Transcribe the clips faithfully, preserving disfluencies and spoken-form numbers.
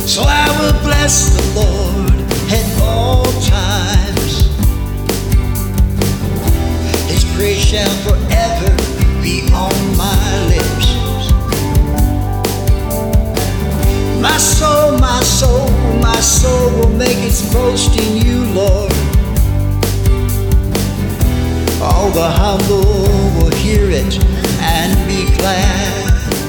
So I will bless the Lord at all times. His praise shall forever be on my lips. My soul, my soul, my soul will make its boast in you, Lord. All the humble will hear it and be glad.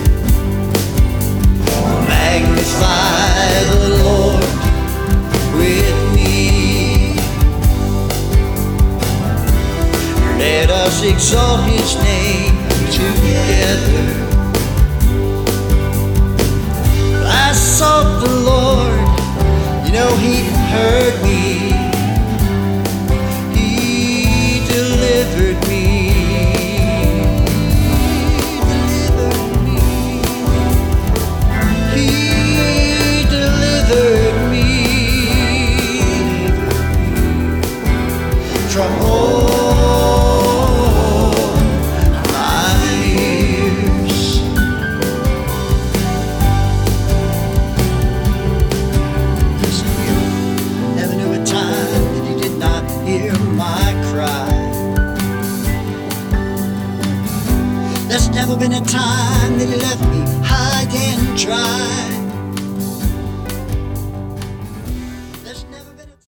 Magnify the Lord with me. Let us exalt His name together. I sought the Lord, you know He heard me. He delivered me. He delivered me from all my fears. Never knew a time that He did not hear my cry. There's never been a time that He left me high and dry.